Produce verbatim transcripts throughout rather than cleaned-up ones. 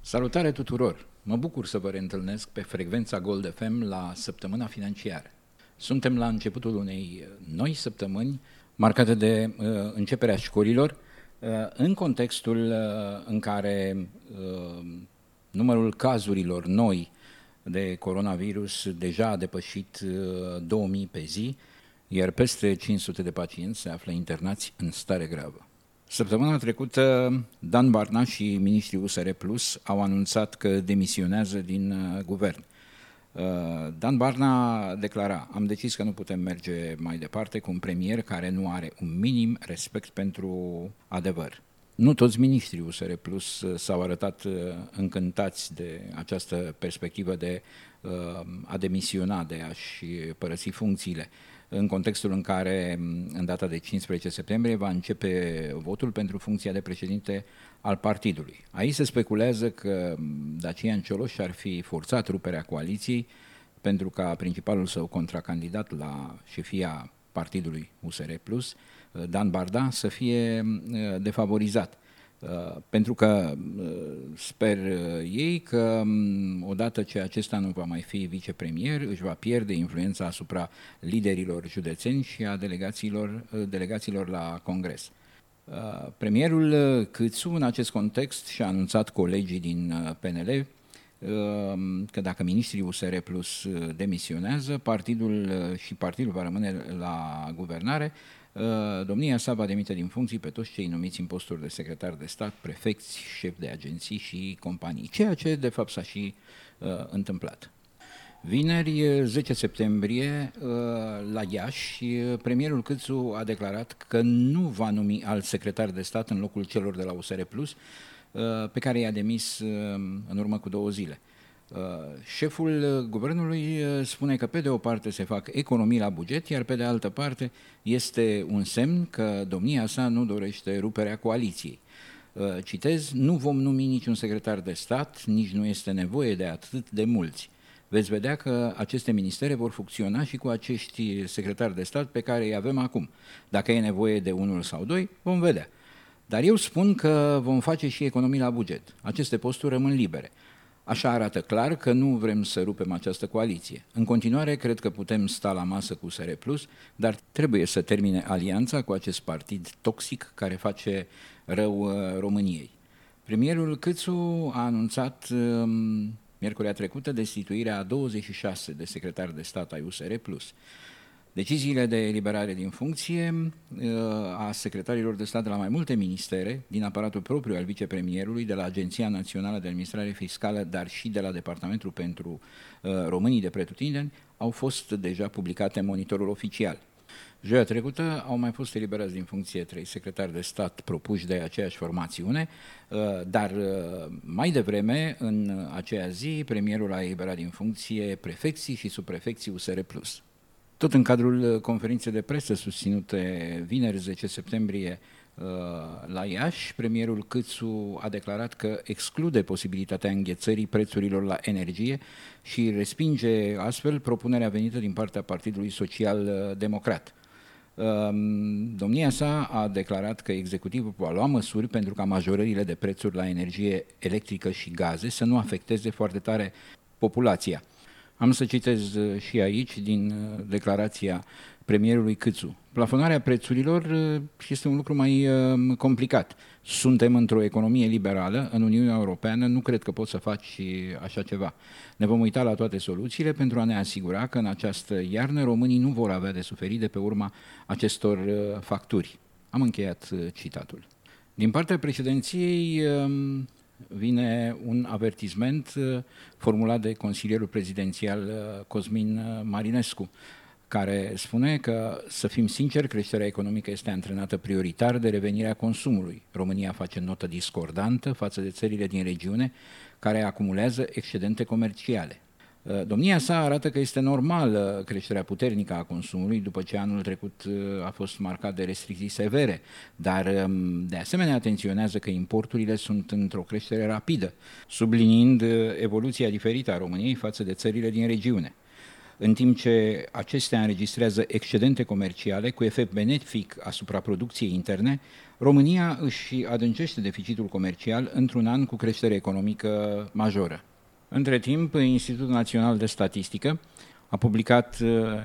Salutare tuturor! Mă bucur să vă reîntâlnesc pe frecvența Gold F M la săptămâna financiară. Suntem la începutul unei noi săptămâni marcate de uh, începerea școlilor, uh, în contextul uh, în care uh, numărul cazurilor noi de coronavirus deja a depășit uh, două mii pe zi, iar peste cinci sute de pacienți se află internați în stare gravă. Săptămâna trecută, Dan Barna și ministrii U S R Plus au anunțat că demisionează din uh, guvern. Uh, Dan Barna declara: am decis că nu putem merge mai departe cu un premier care nu are un minim respect pentru adevăr. Nu toți ministrii U S R Plus uh, s-au arătat uh, încântați de această perspectivă de uh, a demisiona, de a-și părăsi funcțiile, în contextul în care, în data de cincisprezece septembrie, va începe votul pentru funcția de președinte al partidului. Aici se speculează că Dacian Cioloș ar fi forțat ruperea coaliției pentru ca principalul său contracandidat la șefia partidului U S R Plus, Dan Barda, să fie defavorizat. Pentru că sper ei că odată ce acesta nu va mai fi vicepremier, își va pierde influența asupra liderilor județeni și a delegațiilor, delegațiilor la Congres. Premierul Câțu în acest context și-a anunțat colegii din P N L că dacă ministrii U S R Plus demisionează, partidul și partidul va rămâne la guvernare, domnia sa va demite din funcții pe toți cei numiți în posturi de secretar de stat, prefecți, șefi de agenții și companii, ceea ce de fapt s-a și uh, întâmplat. Vineri, zece septembrie, uh, la Iași, premierul Câțu a declarat că nu va numi alt secretar de stat în locul celor de la U S R Plus, uh, pe care i-a demis uh, în urmă cu două zile. Uh, șeful guvernului uh, spune că pe de o parte se fac economii la buget, iar pe de altă parte este un semn că domnia sa nu dorește ruperea coaliției. Uh, citez: nu vom numi niciun secretar de stat, nici nu este nevoie de atât de mulți. Veți vedea că aceste ministere vor funcționa și cu acești secretari de stat pe care îi avem acum. Dacă e nevoie de unul sau doi, vom vedea. Dar eu spun că vom face și economii la buget. Aceste posturi rămân libere. Așa arată clar că nu vrem să rupem această coaliție. În continuare, cred că putem sta la masă cu U S R Plus, dar trebuie să termine alianța cu acest partid toxic care face rău României. Premierul Câțu a anunțat miercurea trecută destituirea a douăzeci și șase de secretari de stat ai U S R Plus. Deciziile de eliberare din funcție a secretarilor de stat de la mai multe ministere, din aparatul propriu al vicepremierului, de la Agenția Națională de Administrare Fiscală, dar și de la Departamentul pentru Românii de Pretutindeni, au fost deja publicate în Monitorul Oficial. Joia trecută au mai fost eliberați din funcție trei secretari de stat propuși de aceeași formațiune, dar mai devreme, în aceea zi, premierul a eliberat din funcție prefecții și subprefecții U S R Plus. Tot în cadrul conferinței de presă susținute vineri zece septembrie la Iași, premierul Câțu a declarat că exclude posibilitatea înghețării prețurilor la energie și respinge astfel propunerea venită din partea Partidului Social Democrat. Domnia sa a declarat că executivul va lua măsuri pentru ca majorările de prețuri la energie electrică și gaze să nu afecteze foarte tare populația. Am să citez și aici din declarația premierului Câțu. Plafonarea prețurilor este un lucru mai complicat. Suntem într-o economie liberală, în Uniunea Europeană, nu cred că poți să faci așa ceva. Ne vom uita la toate soluțiile pentru a ne asigura că în această iarnă românii nu vor avea de suferit de pe urma acestor facturi. Am încheiat citatul. Din partea președinției vine un avertisment formulat de consilierul prezidențial Cosmin Marinescu, care spune că, să fim sinceri, creșterea economică este antrenată prioritar de revenirea consumului. România face notă discordantă față de țările din regiune care acumulează excedente comerciale. Domnia sa arată că este normală creșterea puternică a consumului după ce anul trecut a fost marcat de restricții severe, dar de asemenea atenționează că importurile sunt într-o creștere rapidă, subliniind evoluția diferită a României față de țările din regiune. În timp ce acestea înregistrează excedente comerciale cu efect benefic asupra producției interne, România își adâncește deficitul comercial într-un an cu creștere economică majoră. Între timp, Institutul Național de Statistică a publicat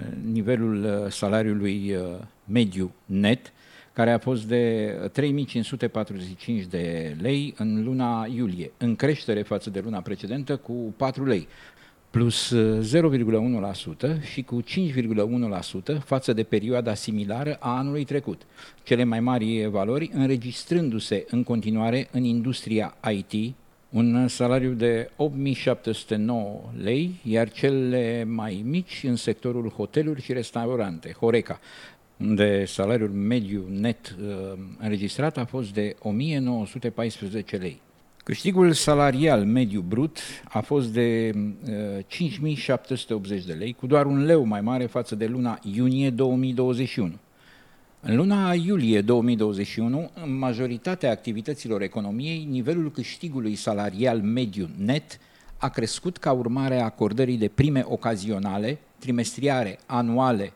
nivelul salariului mediu net, care a fost de trei mii cinci sute patruzeci și cinci de lei în luna iulie, în creștere față de luna precedentă cu patru lei, plus zero virgulă unu la sută și cu cinci virgulă unu la sută față de perioada similară a anului trecut. Cele mai mari valori înregistrându-se în continuare în industria I T, un salariu de opt mii șapte sute nouă lei, iar cele mai mici în sectorul hoteluri și restaurante, Horeca, unde salariul mediu net uh, înregistrat a fost de o mie nouă sute paisprezece lei. Câștigul salarial mediu brut a fost de uh, cinci mii șapte sute optzeci de lei, cu doar un leu mai mare față de luna iunie două mii douăzeci și unu. În luna iulie două mii douăzeci și unu, în majoritatea activităților economiei, nivelul câștigului salarial mediu net a crescut ca urmare a acordării de prime ocazionale, trimestriare, anuale,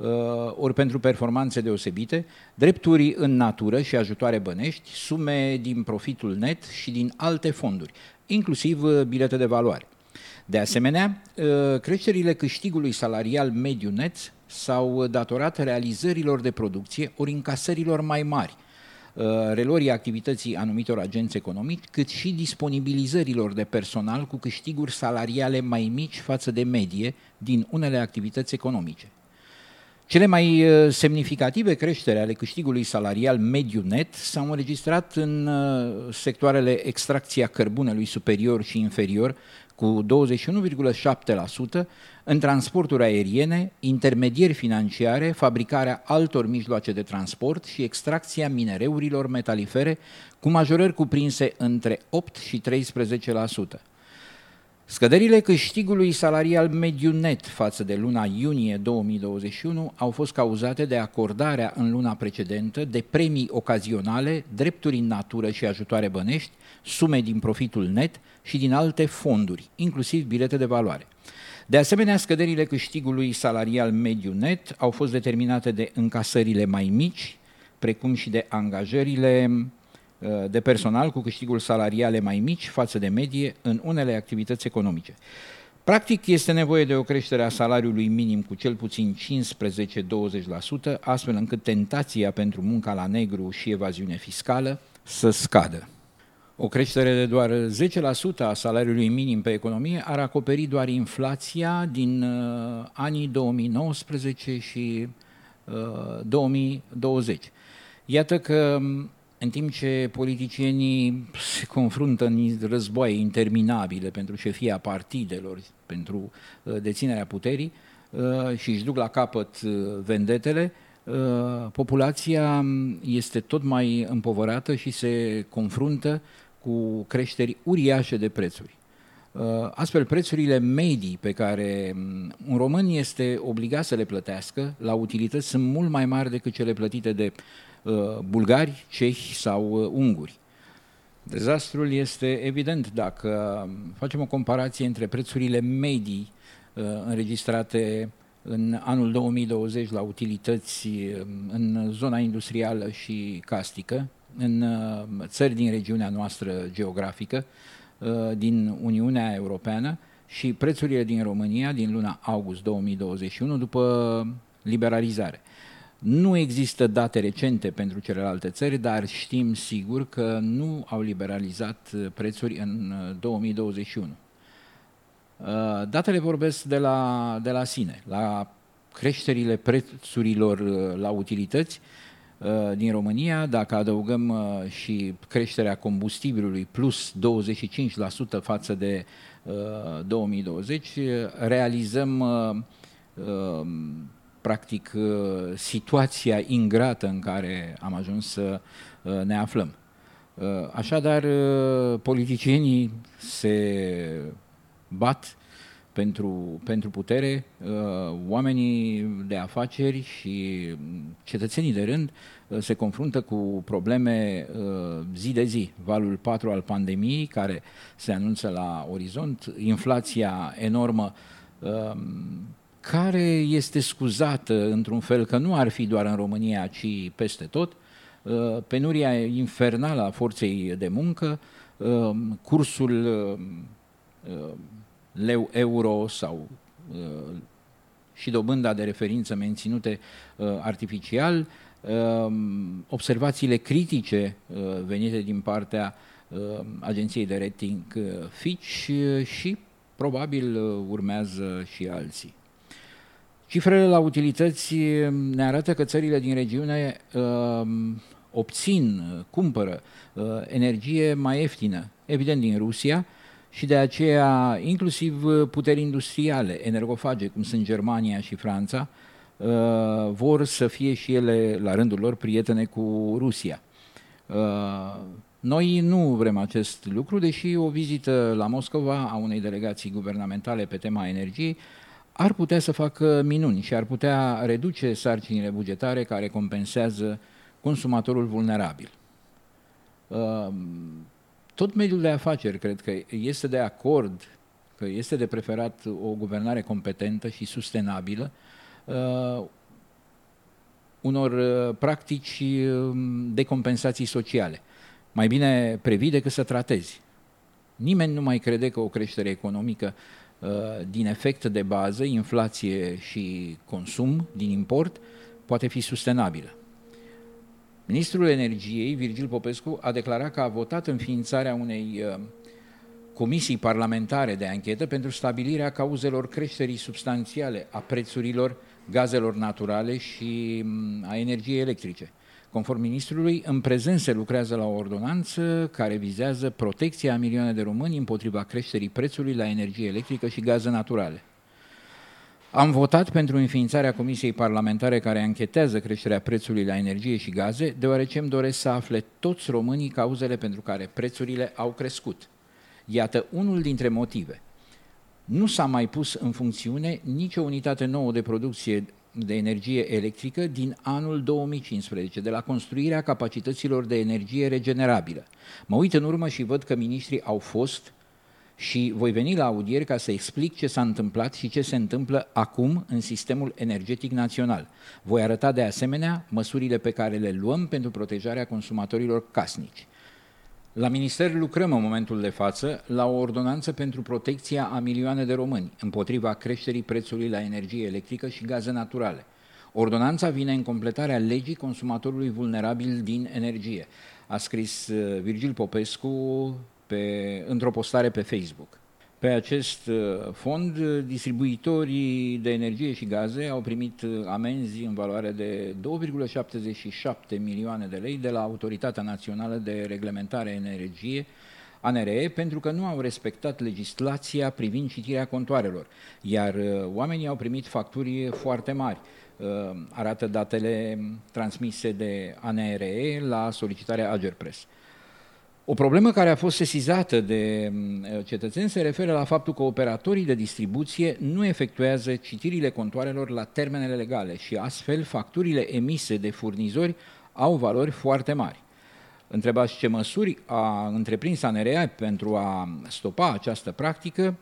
ori pentru performanțe deosebite, drepturi în natură și ajutoare bănești, sume din profitul net și din alte fonduri, inclusiv bilete de valoare. De asemenea, creșterile câștigului salarial mediu net s-au datorat realizărilor de producție ori încasărilor mai mari, reluării activității anumitor agenți economici, cât și disponibilizărilor de personal cu câștiguri salariale mai mici față de medie din unele activități economice. Cele mai semnificative creșteri ale câștigului salarial mediu net s-au înregistrat în sectoarele extracția cărbunelui superior și inferior cu douăzeci și unu virgulă șapte la sută, în transporturi aeriene, intermedieri financiare, fabricarea altor mijloace de transport și extracția minereurilor metalifere cu majorări cuprinse între opt și treisprezece la sută. Scăderile câștigului salarial mediu net față de luna iunie două mii douăzeci și unu au fost cauzate de acordarea în luna precedentă de premii ocazionale, drepturi în natură și ajutoare bănești, sume din profitul net și din alte fonduri, inclusiv bilete de valoare. De asemenea, scăderile câștigului salarial mediu net au fost determinate de încasările mai mici, precum și de angajările de personal cu câștigul salariale mai mici față de medie în unele activități economice. Practic, este nevoie de o creștere a salariului minim cu cel puțin cincisprezece - douăzeci la sută, astfel încât tentația pentru munca la negru și evaziune fiscală să scadă. O creștere de doar zece la sută a salariului minim pe economie ar acoperi doar inflația din uh, anii două mii nouăsprezece și uh, două mii douăzeci. Iată că în timp ce politicienii se confruntă în războaie interminabile pentru șefia partidelor, pentru deținerea puterii și își duc la capăt vendetele, populația este tot mai împovărată și se confruntă cu creșteri uriașe de prețuri. Astfel, prețurile medii pe care un român este obligat să le plătească la utilități sunt mult mai mari decât cele plătite de bulgari, cehi sau unguri. Dezastrul este evident dacă facem o comparație între prețurile medii înregistrate în anul două mii douăzeci la utilități în zona industrială și castică, în țări din regiunea noastră geografică, din Uniunea Europeană, și prețurile din România din luna august două mii douăzeci și unu după liberalizare. Nu există date recente pentru celelalte țări, dar știm sigur că nu au liberalizat prețuri în două mii douăzeci și unu. Datele vorbesc de la, de la sine. La creșterile prețurilor la utilități din România, dacă adăugăm și creșterea combustibilului plus douăzeci și cinci la sută față de două mii douăzeci, realizăm practic situația ingrată în care am ajuns să ne aflăm. Așadar, politicienii se bat pentru, pentru putere, oamenii de afaceri și cetățenii de rând se confruntă cu probleme zi de zi. Valul patru al pandemiei, care se anunță la orizont, inflația enormă care este scuzată într-un fel că nu ar fi doar în România, ci peste tot, penuria infernală a forței de muncă, cursul leu-euro sau și dobânda de referință menținute artificial, observațiile critice venite din partea agenției de rating Fitch și probabil urmează și alții. Cifrele la utilități ne arată că țările din regiune obțin, cumpără energie mai ieftină, evident din Rusia, și de aceea inclusiv puteri industriale, energofage, cum sunt Germania și Franța, vor să fie și ele, la rândul lor, prietene cu Rusia. Noi nu vrem acest lucru, deși o vizită la Moscova a unei delegații guvernamentale pe tema energiei ar putea să facă minuni și ar putea reduce sarcinile bugetare care compensează consumatorul vulnerabil. Tot mediul de afaceri cred că este de acord că este de preferat o guvernare competentă și sustenabilă unor practici de compensații sociale. Mai bine previi decât să tratezi. Nimeni nu mai crede că o creștere economică din efect de bază, inflație și consum din import, poate fi sustenabilă. Ministrul Energiei, Virgil Popescu, a declarat că a votat înființarea unei comisii parlamentare de anchetă pentru stabilirea cauzelor creșterii substanțiale a prețurilor gazelor naturale și a energiei electrice. Conform ministrului, în prezent se lucrează la o ordonanță care vizează protecția a milioane de români împotriva creșterii prețului la energie electrică și gaze naturale. Am votat pentru înființarea Comisiei Parlamentare care anchetează creșterea prețului la energie și gaze, deoarece îmi doresc să afle toți românii cauzele pentru care prețurile au crescut. Iată unul dintre motive. Nu s-a mai pus în funcțiune nicio unitate nouă de producție de energie electrică din anul două mii cincisprezece, de la construirea capacităților de energie regenerabilă. Mă uit în urmă și văd că miniștrii au fost și voi veni la audieri ca să explic ce s-a întâmplat și ce se întâmplă acum în sistemul energetic național. Voi arăta de asemenea măsurile pe care le luăm pentru protejarea consumatorilor casnici. La minister lucrăm în momentul de față la o ordonanță pentru protecția a milioane de români împotriva creșterii prețului la energie electrică și gaze naturale. Ordonanța vine în completarea legii consumatorului vulnerabil din energie, a scris Virgil Popescu pe, într-o postare pe Facebook. Pe acest fond, distribuitorii de energie și gaze au primit amenzi în valoare de două virgulă șaptezeci și șapte milioane de lei de la Autoritatea Națională de Reglementare Energie, A N R E, pentru că nu au respectat legislația privind citirea contoarelor, iar oamenii au primit facturi foarte mari. Arată datele transmise de A N R E la solicitarea Agerpres. O problemă care a fost sesizată de cetățeni se referă la faptul că operatorii de distribuție nu efectuează citirile contoarelor la termenele legale și astfel facturile emise de furnizori au valori foarte mari. Întrebați ce măsuri a întreprins A N R E pentru a stopa această practică,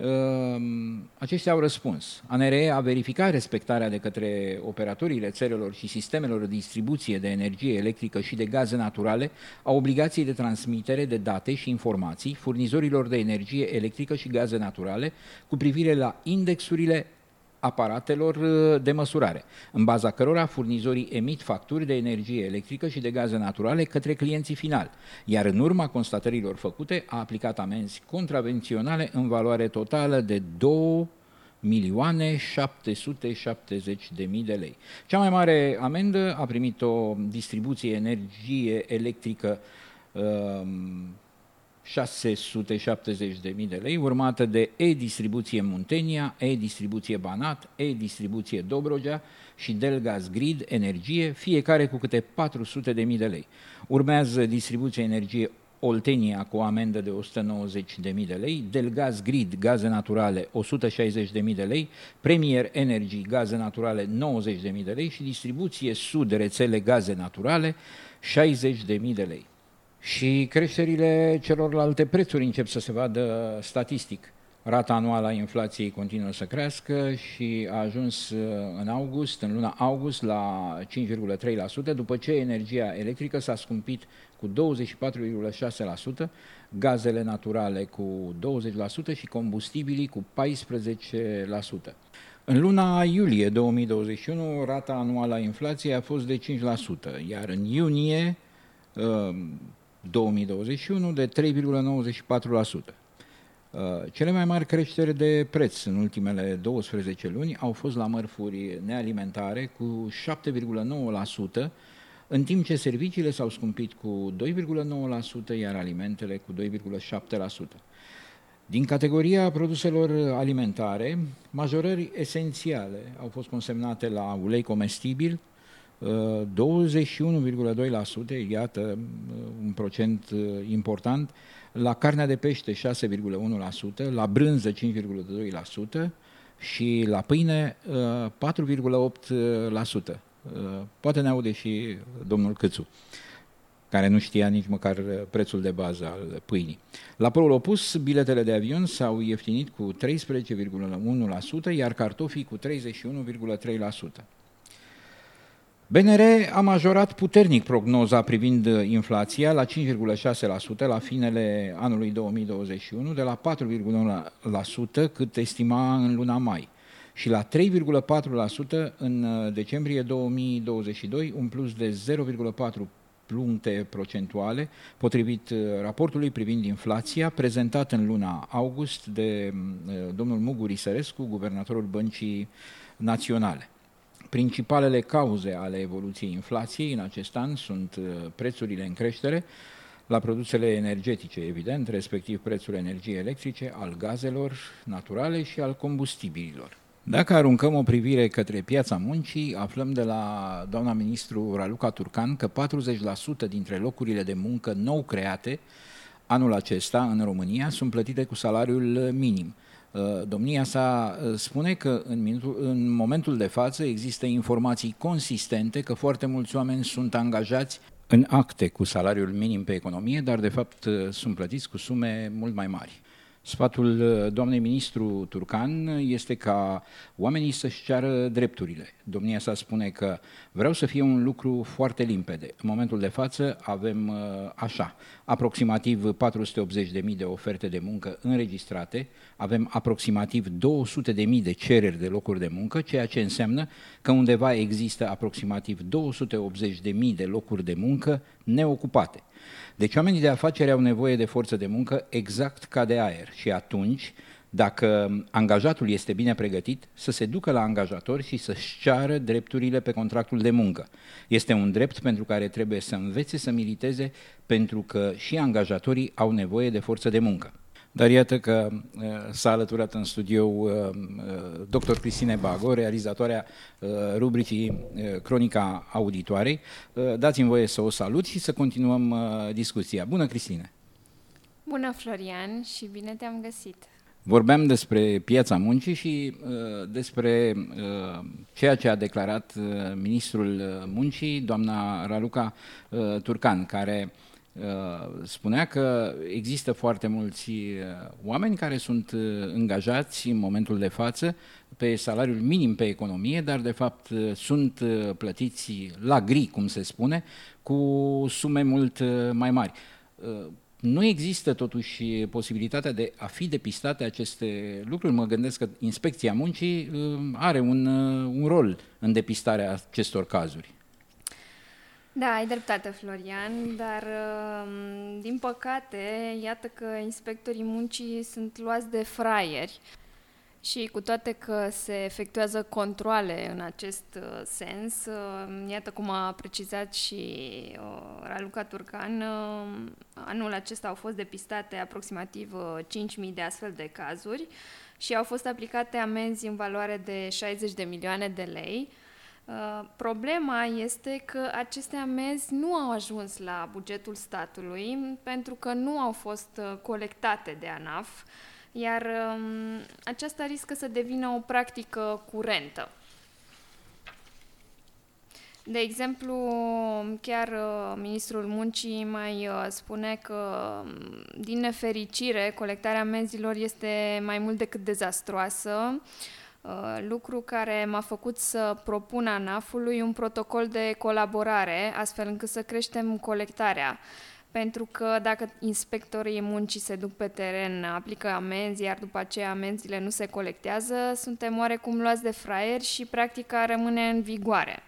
aceștia au răspuns. A N R E a verificat respectarea de către operatorii rețelelor și sistemelor de distribuție de energie electrică și de gaze naturale a obligației de transmitere de date și informații furnizorilor de energie electrică și gaze naturale cu privire la indexurile aparatelor de măsurare, în baza cărora furnizorii emit facturi de energie electrică și de gaze naturale către clienții finali, iar în urma constatărilor făcute a aplicat amenzi contravenționale în valoare totală de două milioane șapte sute șaptezeci de mii de lei. Cea mai mare amendă a primit o distribuție energie electrică um, șase sute șaptezeci de mii de lei, urmată de E-Distribuție Muntenia, E-Distribuție Banat, E-Distribuție Dobrogea și Delgaz Grid Energie, fiecare cu câte patru sute de mii de lei. Urmează Distribuția Energie Oltenia cu o amendă de o sută nouăzeci de mii de lei, Delgaz Grid Gaze Naturale o sută șaizeci de mii de lei, Premier Energy Gaze Naturale nouăzeci de mii de lei și Distribuție Sud Rețele Gaze Naturale șaizeci de mii de lei. Și creșterile celorlalte prețuri încep să se vadă statistic. Rata anuală a inflației continuă să crească și a ajuns în august, în luna august, la cinci virgulă trei la sută, după ce energia electrică s-a scumpit cu douăzeci și patru virgulă șase la sută, gazele naturale cu douăzeci la sută și combustibilii cu paisprezece la sută. În luna iulie două mii douăzeci și unu, rata anuală a inflației a fost de cinci la sută, iar în iunie două mii douăzeci și unu de trei virgulă nouăzeci și patru la sută. Cele mai mari creșteri de preț în ultimele douăsprezece luni au fost la mărfuri nealimentare cu șapte virgulă nouă la sută, în timp ce serviciile s-au scumpit cu doi virgulă nouă la sută, iar alimentele cu doi virgulă șapte la sută. Din categoria produselor alimentare, majorări esențiale au fost consemnate la ulei comestibil, douăzeci și unu virgulă doi la sută, iată un procent important, la carnea de pește șase virgulă unu la sută, la brânză cinci virgulă doi la sută și la pâine patru virgulă opt la sută. Poate ne aude și domnul Câțu, care nu știa nici măcar prețul de bază al pâinii. La polul opus, biletele de avion s-au ieftinit cu treisprezece virgulă unu la sută, iar cartofii cu treizeci și unu virgulă trei la sută. B N R a majorat puternic prognoza privind inflația la cinci virgulă șase la sută la finele anului două mii douăzeci și unu, de la patru virgulă unu la sută cât estima în luna mai, și la trei virgulă patru la sută în decembrie două mii douăzeci și doi, un plus de zero virgulă patru puncte procentuale, potrivit raportului privind inflația, prezentat în luna august de domnul Muguri Sărescu, guvernatorul Băncii Naționale. Principalele cauze ale evoluției inflației în acest an sunt prețurile în creștere la produsele energetice, evident, respectiv prețul energiei electrice, al gazelor naturale și al combustibililor. Dacă aruncăm o privire către piața muncii, aflăm de la doamna ministru Raluca Turcan că patruzeci la sută dintre locurile de muncă nou create anul acesta în România sunt plătite cu salariul minim. Domnia sa spune că în, minutul, în momentul de față există informații consistente că foarte mulți oameni sunt angajați în acte cu salariul minim pe economie, dar de fapt sunt plătiți cu sume mult mai mari. Sfatul doamnei ministru Turcan este ca oamenii să-și ceară drepturile. Domnia sa spune că vreau să fie un lucru foarte limpede. În momentul de față avem așa, aproximativ patru sute optzeci de mii de oferte de muncă înregistrate, avem aproximativ două sute de mii de cereri de locuri de muncă, ceea ce înseamnă că undeva există aproximativ două sute optzeci de mii de locuri de muncă neocupate. Deci oamenii de afaceri au nevoie de forță de muncă exact ca de aer și atunci, dacă angajatul este bine pregătit, să se ducă la angajator și să-și ceară drepturile pe contractul de muncă. Este un drept pentru care trebuie să învețe să militeze, pentru că și angajatorii au nevoie de forță de muncă. Dar iată că uh, s-a alăturat în studio uh, uh, doctor Cristine Bago, realizatoarea uh, rubricii uh, Cronica Auditoarei. Uh, dați-mi voie să o salut și să continuăm uh, discuția. Bună, Cristine! Bună, Florian, și bine te-am găsit! Vorbeam despre piața muncii și uh, despre uh, ceea ce a declarat uh, ministrul muncii, doamna Raluca uh, Turcan, care spunea că există foarte mulți oameni care sunt angajați în momentul de față pe salariul minim pe economie, dar de fapt sunt plătiți la gri, cum se spune, cu sume mult mai mari. Nu există totuși posibilitatea de a fi depistate aceste lucruri. Mă gândesc că Inspecția Muncii are un, un rol în depistarea acestor cazuri. Da, ai dreptate, Florian, dar din păcate, iată că inspectorii muncii sunt luați de fraieri și cu toate că se efectuează controale în acest sens, iată cum a precizat și Raluca Turcan, anul acesta au fost depistate aproximativ cinci mii de astfel de cazuri și au fost aplicate amenzi în valoare de șaizeci de milioane de lei. Uh, problema este că aceste amenzi nu au ajuns la bugetul statului pentru că nu au fost uh, colectate de ANAF, iar um, aceasta riscă să devină o practică curentă. De exemplu, chiar ministrul muncii mai spune că, din nefericire, colectarea amenzilor este mai mult decât dezastroasă, lucru care m-a făcut să propun ANAF-ului un protocol de colaborare, astfel încât să creștem colectarea. Pentru că dacă inspectorii muncii se duc pe teren, aplică amenzi, iar după aceea amenziile nu se colectează, suntem oarecum luați de fraieri și practica rămâne în vigoare.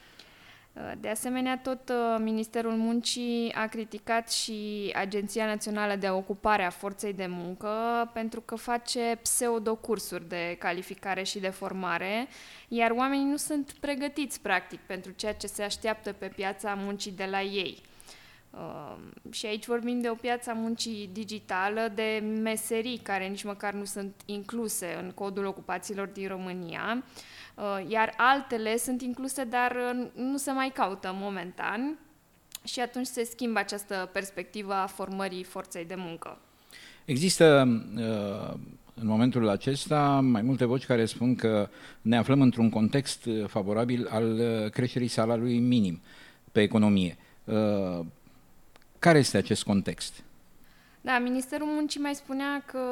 De asemenea, tot Ministerul Muncii a criticat și Agenția Națională de Ocupare a Forței de Muncă pentru că face pseudocursuri de calificare și de formare, iar oamenii nu sunt pregătiți, practic, pentru ceea ce se așteaptă pe piața muncii de la ei. Uh, și aici vorbim de o piață a muncii digitală, de meserii care nici măcar nu sunt incluse în codul ocupațiilor din România, uh, iar altele sunt incluse, dar uh, nu se mai caută momentan și atunci se schimbă această perspectivă a formării forței de muncă. Există uh, în momentul acesta mai multe voci care spun că ne aflăm într-un context favorabil al creșterii salariului minim pe economie. Uh, Care este acest context? Da, Ministerul Muncii mai spunea că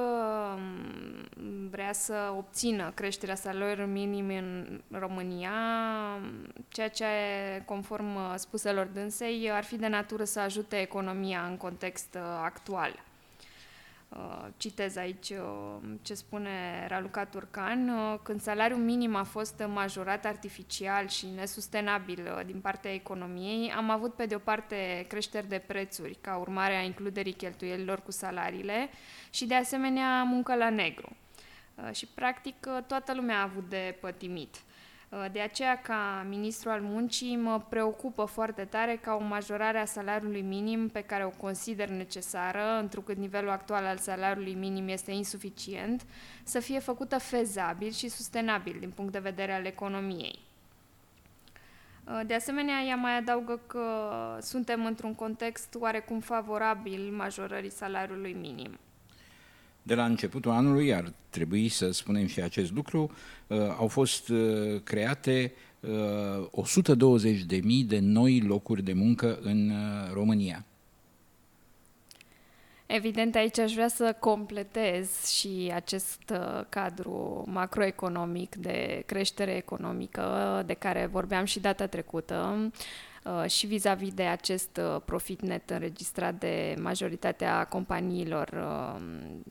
vrea să obțină creșterea salariului minim în România, ceea ce, conform spuselor dânsei, ar fi de natură să ajute economia în context actual. Citez aici ce spune Raluca Turcan: când salariul minim a fost majorat artificial și nesustenabil din partea economiei, am avut pe de o parte creșteri de prețuri ca urmare a includerii cheltuielilor cu salariile și de asemenea muncă la negru. Și practic toată lumea a avut de pătimit. De aceea, ca ministru al muncii, mă preocupă foarte tare ca o majorare a salariului minim, pe care o consider necesară, întrucât nivelul actual al salariului minim este insuficient, să fie făcută fezabil și sustenabil din punct de vedere al economiei. De asemenea, ea mai adaugă că suntem într-un context oarecum favorabil majorării salariului minim. De la începutul anului, ar trebui să spunem și acest lucru, uh, au fost uh, create uh, o sută douăzeci de mii de noi locuri de muncă în uh, România. Evident, aici aș vrea să completez și acest uh, cadru macroeconomic de creștere economică de care vorbeam și data trecută, uh, și vis-a-vis de acest uh, profit net înregistrat de majoritatea companiilor uh,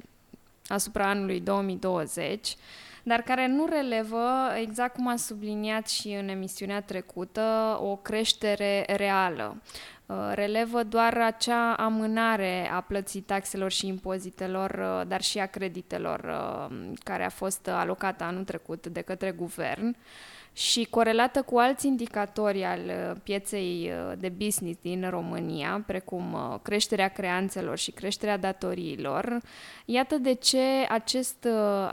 asupra anului două mii douăzeci, dar care nu relevă, exact cum am subliniat și în emisiunea trecută, o creștere reală. Relevă doar acea amânare a plății taxelor și impozitelor, dar și a creditelor care a fost alocată anul trecut de către guvern și corelată cu alți indicatori al pieței de business din România, precum creșterea creanțelor și creșterea datoriilor. Iată de ce acest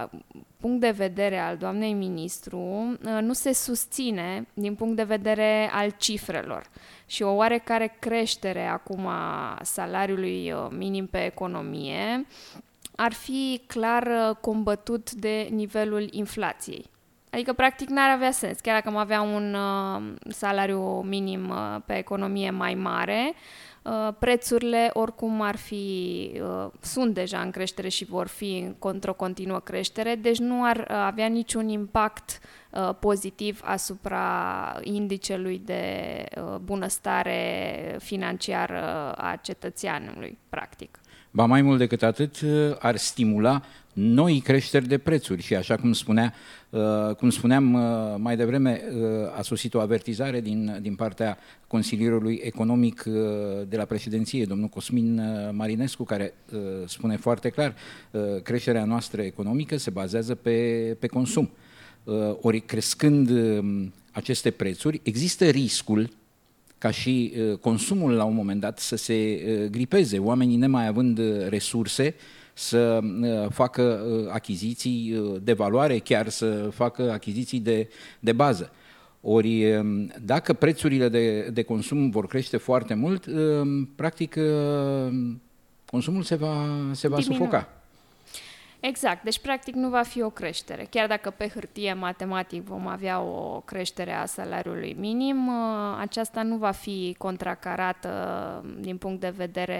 punct de vedere al doamnei ministru nu se susține din punct de vedere al cifrelor și o oarecare creștere acum a salariului minim pe economie ar fi clar combătut de nivelul inflației. Adică, practic, n-ar avea sens. Chiar dacă am avea un uh, salariu minim uh, pe economie mai mare, uh, prețurile oricum ar fi, uh, sunt deja în creștere și vor fi într-o continuă creștere, deci nu ar uh, avea niciun impact uh, pozitiv asupra indicelui de uh, bunăstare financiară a cetățeanului, practic. Ba mai mult decât atât, ar stimula noi creșteri de prețuri și, așa cum spunea, cum spuneam mai devreme, a sosit o avertizare din, din partea consilierului economic de la președinție, domnul Cosmin Marinescu, care spune foarte clar: creșterea noastră economică se bazează pe, pe consum. Ori, crescând aceste prețuri, există riscul ca și consumul la un moment dat să se gripeze, oamenii nemai având resurse să facă achiziții de valoare, chiar să facă achiziții de, de bază. Ori, dacă prețurile de, de consum vor crește foarte mult, practic consumul se va, se va sufoca. Exact, deci practic nu va fi o creștere. Chiar dacă pe hârtie, matematic, vom avea o creștere a salariului minim, aceasta nu va fi contracarată din punct de vedere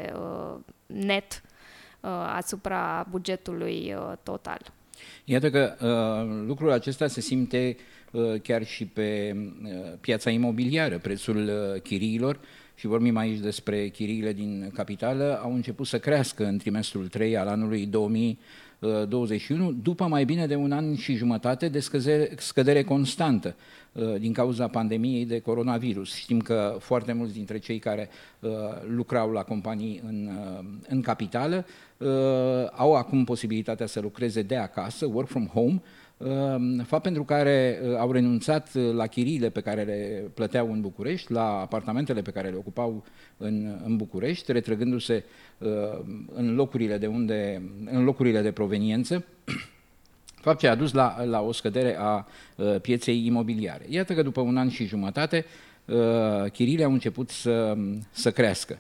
net asupra bugetului total. Iată că uh, lucrul acesta se simte uh, chiar și pe uh, piața imobiliară. Prețul uh, chiriilor, și vorbim aici despre chiriile din capitală, au început să crească în trimestrul trei al anului două mii douăzeci și unu, după mai bine de un an și jumătate de scădere, scădere constantă uh, din cauza pandemiei de coronavirus. Știm că foarte mulți dintre cei care uh, lucrau la companii în, uh, în capitală uh, au acum posibilitatea să lucreze de acasă, work from home, fapt pentru care au renunțat la chiriile pe care le plăteau în București, la apartamentele pe care le ocupau în, în București, retrăgându-se în locurile de unde, în locurile de proveniență, fapt ce a dus la, la o scădere a pieței imobiliare. Iată că după un an și jumătate chiriile au început să, să crească.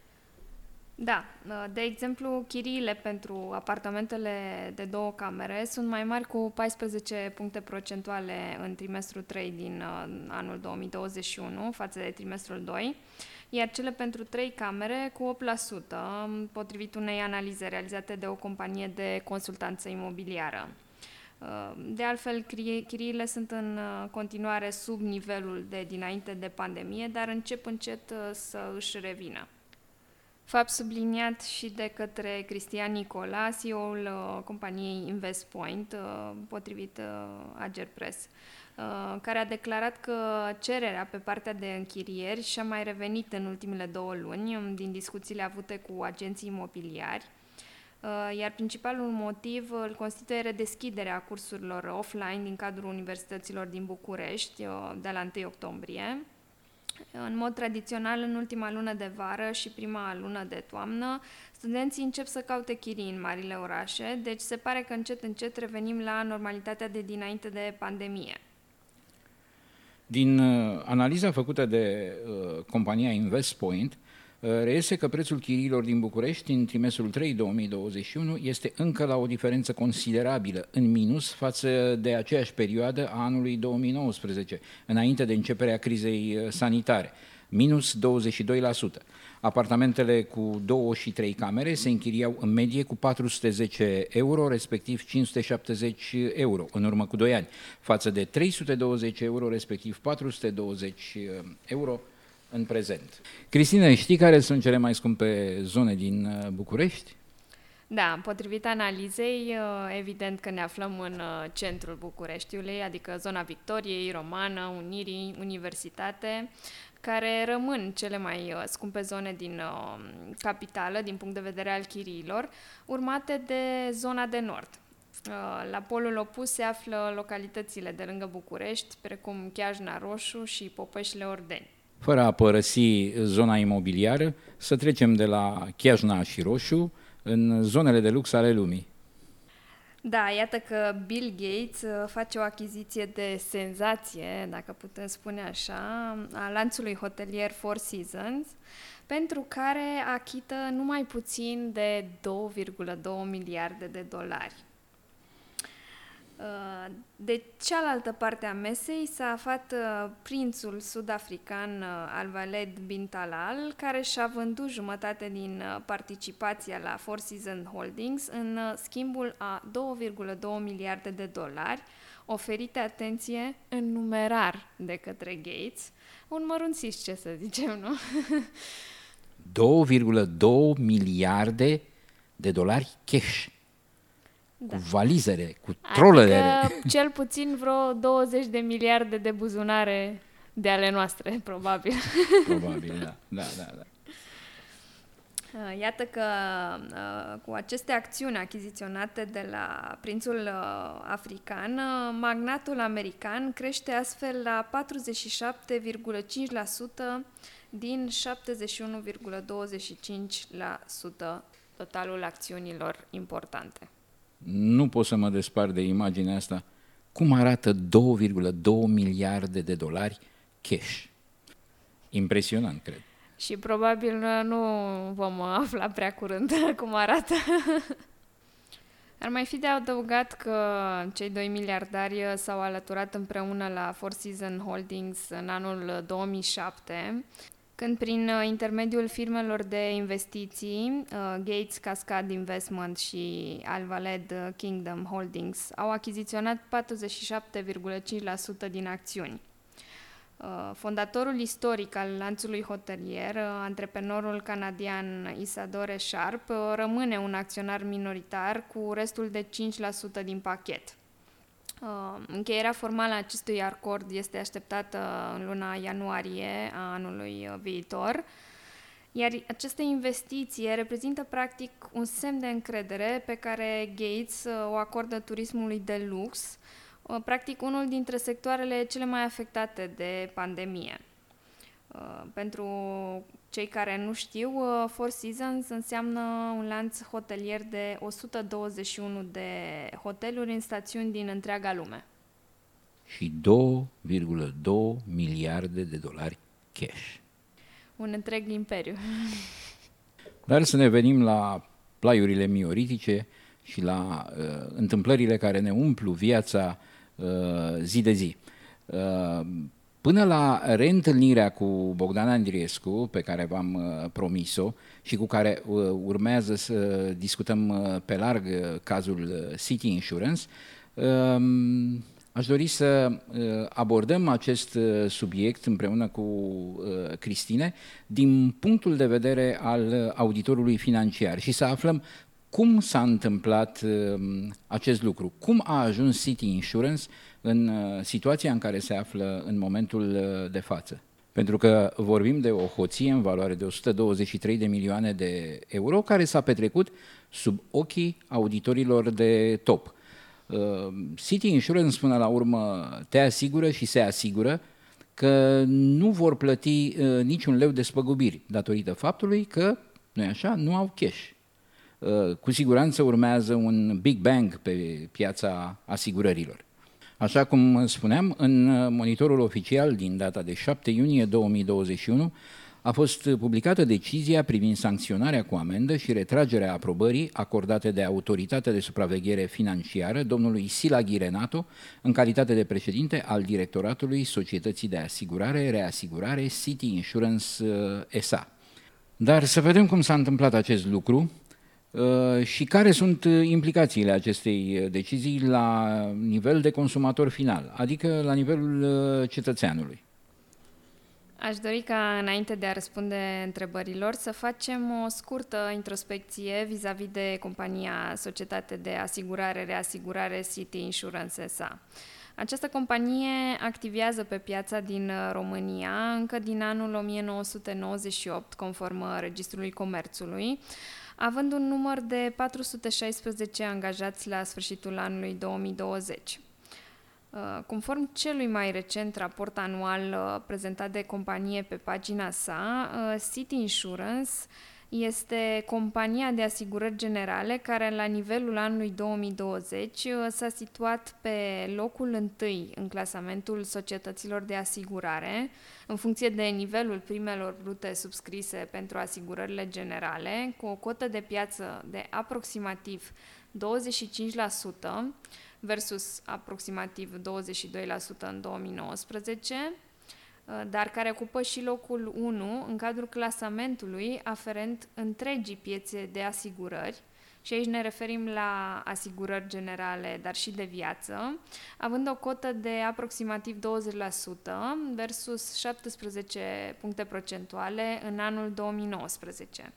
Da, de exemplu, chiriile pentru apartamentele de două camere sunt mai mari cu paisprezece puncte procentuale în trimestrul trei din anul două mii douăzeci și unu față de trimestrul doi, iar cele pentru trei camere cu opt la sută, potrivit unei analize realizate de o companie de consultanță imobiliară. De altfel, chiriile sunt în continuare sub nivelul de dinainte de pandemie, dar încep încet să își revină. Fapt subliniat și de către Cristian Nicola, C E O-ul uh, companiei InvestPoint, uh, potrivit uh, Agerpress, uh, care a declarat că cererea pe partea de închirieri și-a mai revenit în ultimele două luni din discuțiile avute cu agenții imobiliari, uh, iar principalul motiv îl constituie redeschiderea cursurilor offline din cadrul universităților din București uh, de la întâi octombrie. În mod tradițional, în ultima lună de vară și prima lună de toamnă, studenții încep să caute chirii în marile orașe, deci se pare că încet, încet revenim la normalitatea de dinainte de pandemie. Din uh, analiza făcută de uh, compania InvestPoint, uh, reiese că prețul chiriilor din București în trimestrul trei două mii douăzeci și unu este încă la o diferență considerabilă, în minus, față de aceeași perioadă a anului două mii nouăsprezece, înainte de începerea crizei sanitare, minus douăzeci și doi la sută. Apartamentele cu două și trei camere se închiriau în medie cu patru sute zece euro, respectiv cinci sute șaptezeci euro, în urmă cu doi ani, față de trei sute douăzeci euro, respectiv patru sute douăzeci euro în prezent. Cristina, știi care sunt cele mai scumpe zone din București? Da, potrivit analizei, evident că ne aflăm în centrul Bucureștiului, adică zona Victoriei, Romană, Unirii, Universitate, care rămân cele mai scumpe zone din capitală, din punct de vedere al chiriilor, urmate de zona de nord. La polul opus se află localitățile de lângă București, precum Chiajna Roșu și Popeșle Ordeni. Fără a părăsi zona imobiliară, să trecem de la Chiajna și Roșu în zonele de lux ale lumii. Da, iată că Bill Gates face o achiziție de senzație, dacă putem spune așa, a lanțului hotelier Four Seasons, pentru care achită numai puțin de două virgulă doi miliarde de dolari. De cealaltă parte a mesei s-a aflat prințul sud-african Al Waled bin Talal, care și-a vândut jumătate din participația la Four Seasons Holdings în schimbul a două virgulă doi miliarde de dolari, oferite, atenție, în numerar de către Gates. Un mărunțiș, ce să zicem, nu? două virgulă doi miliarde de dolari cash. Da. Cu valizele, cu trolele. Adică cel puțin vreo douăzeci de miliarde de buzunare de ale noastre, probabil. Probabil, da. da, da, da. Iată că cu aceste acțiuni achiziționate de la prințul african, magnatul american crește astfel la patruzeci și șapte virgulă cinci la sută din șaptezeci și unu virgulă douăzeci și cinci la sută totalul acțiunilor importante. Nu pot să mă despart de imaginea asta. Cum arată două virgulă doi miliarde de dolari cash? Impresionant, cred. Și probabil nu vom afla prea curând cum arată. Ar mai fi de adăugat că cei doi miliardari s-au alăturat împreună la Four Seasons Holdings în anul două mii șapte, când prin intermediul firmelor de investiții, Gates Cascade Investment și Alvalade Kingdom Holdings, au achiziționat patruzeci și șapte virgulă cinci la sută din acțiuni. Fondatorul istoric al lanțului hotelier, antreprenorul canadian Isadore Sharp, rămâne un acționar minoritar cu restul de cinci la sută din pachet. Încheierea formală a acestui acord este așteptată în luna ianuarie a anului viitor, iar această investiție reprezintă practic un semn de încredere pe care Gates o acordă turismului de lux, practic unul dintre sectoarele cele mai afectate de pandemie. Pentru cei care nu știu, Four Seasons înseamnă un lanț hotelier de o sută douăzeci și unu de hoteluri în stațiuni din întreaga lume. Și două virgulă doi miliarde de dolari cash. Un întreg imperiu. Dar să ne venim la plaiurile mioritice și la uh, întâmplările care ne umplu viața uh, zi de zi. Uh, Până la reîntâlnirea cu Bogdan Andriescu, pe care v-am uh, promis-o și cu care uh, urmează să discutăm uh, pe larg uh, cazul uh, City Insurance, uh, aș dori să uh, abordăm acest uh, subiect împreună cu uh, Cristine din punctul de vedere al auditorului financiar și să aflăm cum s-a întâmplat uh, acest lucru, cum a ajuns City Insurance în uh, situația în care se află în momentul uh, de față. Pentru că vorbim de o hoție în valoare de o sută douăzeci și trei de milioane de euro care s-a petrecut sub ochii auditorilor de top. Uh, City Insurance până la urmă te asigură și se asigură că nu vor plăti uh, niciun leu de spăgubiri datorită faptului că, nu-i așa, nu au cash. Uh, cu siguranță urmează un Big Bang pe piața asigurărilor. Așa cum spuneam, în monitorul oficial din data de șapte iunie două mii douăzeci și unu a fost publicată decizia privind sancționarea cu amendă și retragerea aprobării acordate de Autoritatea de Supraveghere Financiară domnului Silaghi Renato în calitate de președinte al directoratului Societății de Asigurare, Reasigurare City Insurance S A. Dar să vedem cum s-a întâmplat acest lucru și care sunt implicațiile acestei decizii la nivel de consumator final, adică la nivelul cetățeanului. Aș dori ca, înainte de a răspunde întrebărilor, să facem o scurtă introspecție vis-a-vis de compania Societate de Asigurare, Reasigurare City Insurance S A. Această companie activează pe piața din România încă din anul o mie nouă sute nouăzeci și opt, conform Registrului Comerțului, având un număr de patru sute șaisprezece angajați la sfârșitul anului două mii douăzeci. Conform celui mai recent raport anual prezentat de companie pe pagina sa, City Insurance este compania de asigurări generale care la nivelul anului două mii douăzeci s-a situat pe locul întâi în clasamentul societăților de asigurare, în funcție de nivelul primelor brute subscrise pentru asigurările generale, cu o cotă de piață de aproximativ douăzeci și cinci la sută versus aproximativ douăzeci și doi la sută în două mii nouăsprezece, dar care ocupă și locul unu în cadrul clasamentului aferent întregii piețe de asigurări, și aici ne referim la asigurări generale, dar și de viață, având o cotă de aproximativ douăzeci la sută versus șaptesprezece puncte procentuale în anul două mii nouăsprezece.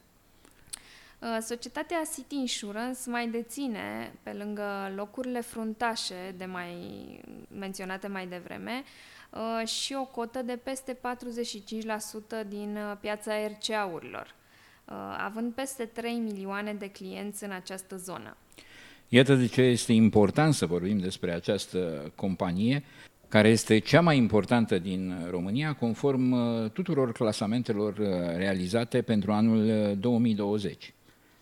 Societatea City Insurance mai deține, pe lângă locurile fruntașe de mai menționate mai devreme, și o cotă de peste patruzeci și cinci la sută din piața R C A-urilor, având peste trei milioane de clienți în această zonă. Iată de ce este important să vorbim despre această companie, care este cea mai importantă din România, conform tuturor clasamentelor realizate pentru anul două mii douăzeci.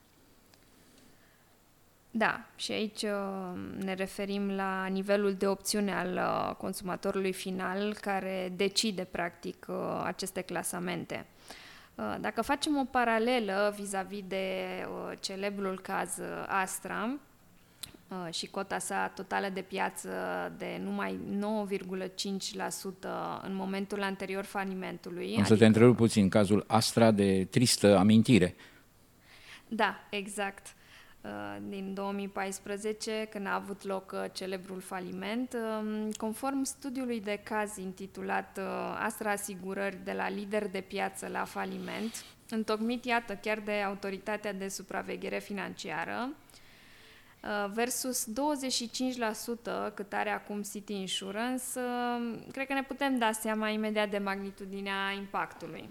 Da, și aici ne referim la nivelul de opțiune al consumatorului final care decide practic aceste clasamente. Dacă facem o paralelă vis-a-vis de celebrul caz Astra, și cota sa totală de piață de numai nouă virgulă cinci la sută în momentul anterior falimentului. Am adică... să te întrerup puțin, cazul Astra de tristă amintire. Da, exact. Din două mii paisprezece, când a avut loc celebrul faliment, conform studiului de caz intitulat Astra Asigurări de la lider de piață la faliment, întocmit, iată, chiar de Autoritatea de Supraveghere Financiară, versus douăzeci și cinci la sută cât are acum City Insurance, cred că ne putem da seama imediat de magnitudinea impactului.